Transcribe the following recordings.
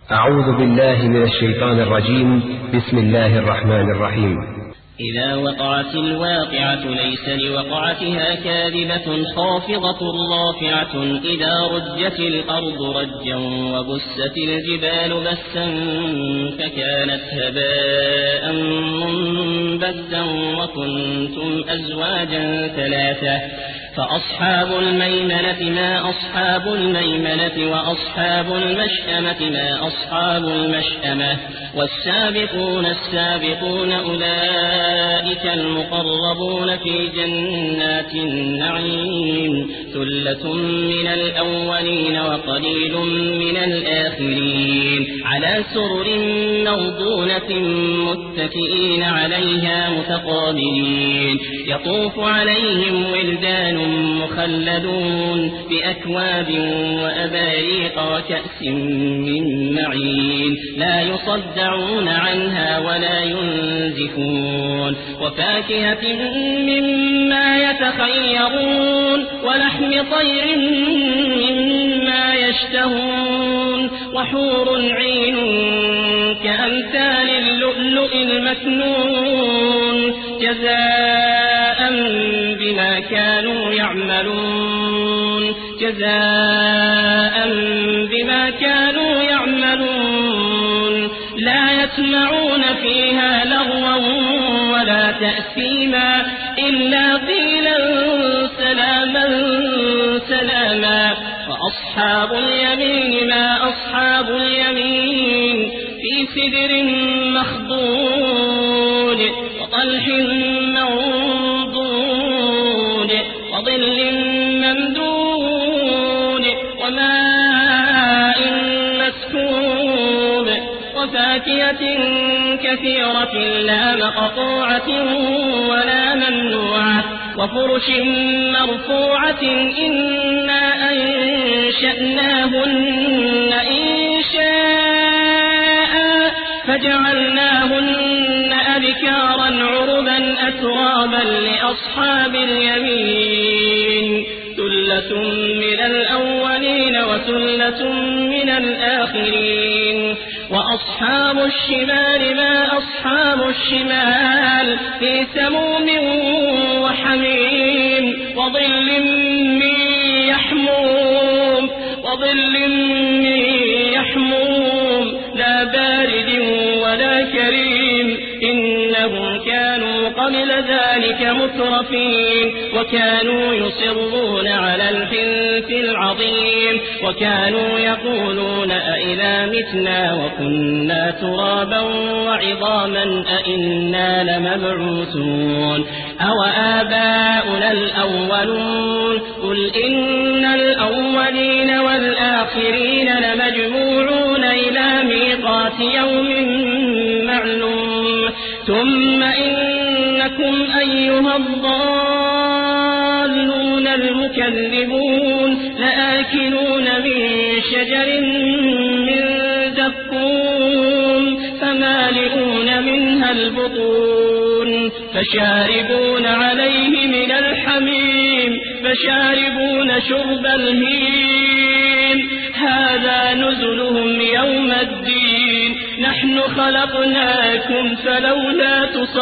أعوذ بالله من الشيطان الرجيم. بسم الله الرحمن الرحيم. إذا وقعت الواقعة ليس لوقعتها كاذبة خافضة رافعة إذا رجت الأرض رجا وبست الجبال بسا فكانت هباء منبثا وكنتم أزواجا ثلاثة فأصحاب الميمنة ما أصحاب الميمنة وأصحاب المشأمة ما أصحاب المشأمة والسابقون السابقون أولئك المقربون في جنات النعيم ثلة من الأولين وقليل من الآخرين على سرر موضونة متكئين عليها متقابلين يطوف عليهم ولدان مخلدون بأكواب وأباريق وكأس من معين لا يصدعون عنها ولا ينزفون وفاكهة مما يتخيرون ولحم طير مما يشتهون وحور عين كأمثال اللؤلؤ المكنون جزاء بما كانوا يعملون لا يسمعون فيها لغوا ولا تأثيما إلا قيلا سلاما سلاما وأصحاب اليمين ما أصحاب اليمين في سدر مخضود وطلح منضود وظل ممدود وماء مسكوب وفاكهة كثيرة لا مقطوعة ولا ممنوعة وفرش مرفوعة إنا أنشأناهن إنشاء فجعلناهن أبكارا عربا أترابا لأصحاب اليمين ثلة من الأولين وثلة من الآخرين وأصحاب الشمال ما أصحاب الشمال في سموم وحميم وظل من يحموم لا بارد ولا كريم إنهم كانوا قبل ذلك مترفين وكانوا يصرون على الحنث العظيم وكانوا يقولون أئذا متنا وكنا ترابا وعظاما أئنا لمبعوثون أو آباؤنا الأولون قل إن الأولين والآخرين لمجموعون إلى ميقات يوم معلوم ثم إنكم أيها الضالون المكذبون لآكلون من شجر من زقوم فمالئون منها البطون فشاربون عليه من الحميم فشاربون شرب الهيم هذا نزلهم يوم الدين نحن خلقناكم فلولا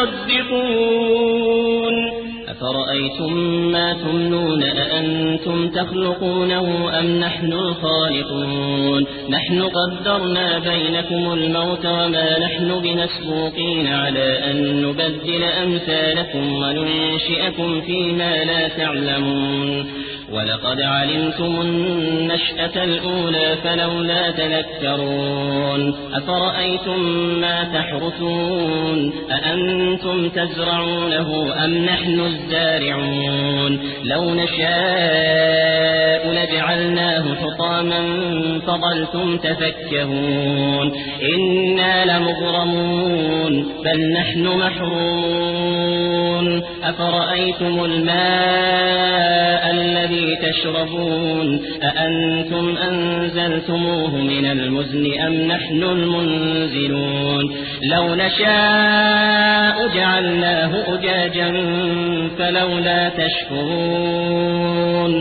تصدقون أفرأيتم ما تمنون أأنتم تخلقونه أم نحن الخالقون نحن قدرنا بينكم الموت وما نحن بمسبوقين على أن نبدل أمثالكم وننشئكم فيما لا تعلمون ولقد علمتم النشأة الأولى فلولا تذكرون أفرأيتم ما تحرثون أأنتم تزرعونه أم نحن الزارعون لو نشاء لجعلناه حطاما فظلتم تفكهون إنا لمغرمون بل نحن محرومون أفرأيتم الماء الذي تشربون أأنتم أنزلتموه من المزن أم نحن المنزلون لو نشاء جعلناه أجاجا فلولا تشكرون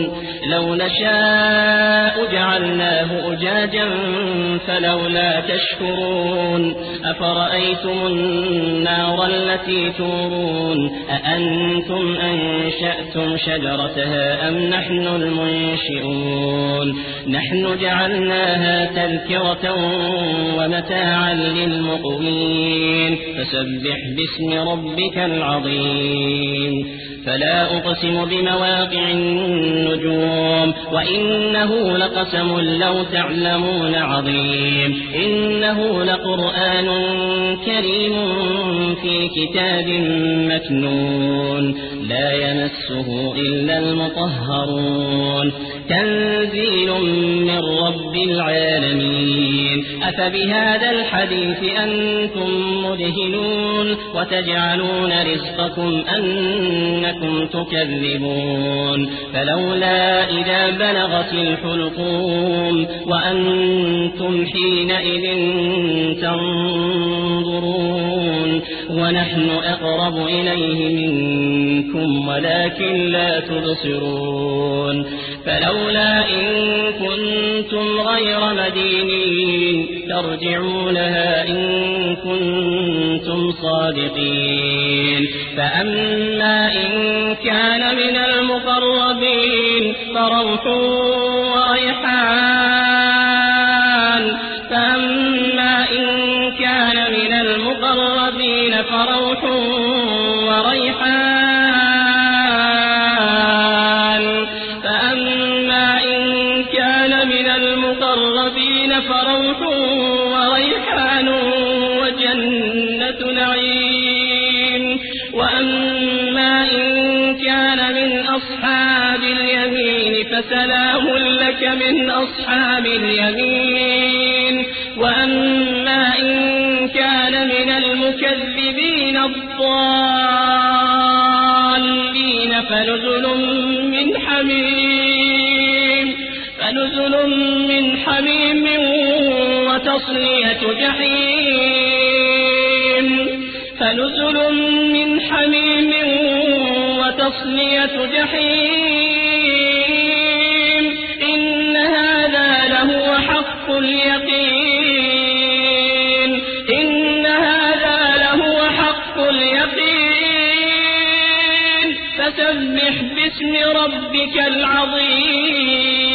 لو نشاء جعلناه أجاجا فلولا تشكرون أفرأيتم النار التي تورون أأنتم أنشأتم شجرتها أم نحن المنشئون نحن جعلناها تذكرة ومتاعا للمقوين فسبح باسم ربك العظيم فلا أقسم بمواقع النجوم وإنه لقسم لو تعلمون عظيم إنه لقرآن كريم في كتاب مكنون لا يمسه إلا المطهرون تنزيل من رب العالمين أفبهذا الحديث أنتم مدهنون وتجعلون رزقكم أنكم تكذبون فلولا إذا بلغت الحلقوم وأنتم حينئذ تنظرون ونحن أقرب إليه منكم ولكن لا تبصرون فلولا إن كنتم غير مدينين ترجعونها إن كنتم صادقين فأما إن كان من المقربين فروح وريحان فأما إن كان من المقربين فروح وريحان فأما إن كان من المقربين فروح وريحان وجنة نعيم وأما إن كان من أصحاب اليمين فسلام لك من أصحاب اليمين وأما إن كان من المكذبين الضالين فنزل من حميم وتصلية جحيم إن هذا لهو حق اليقين فسبح باسم ربك العظيم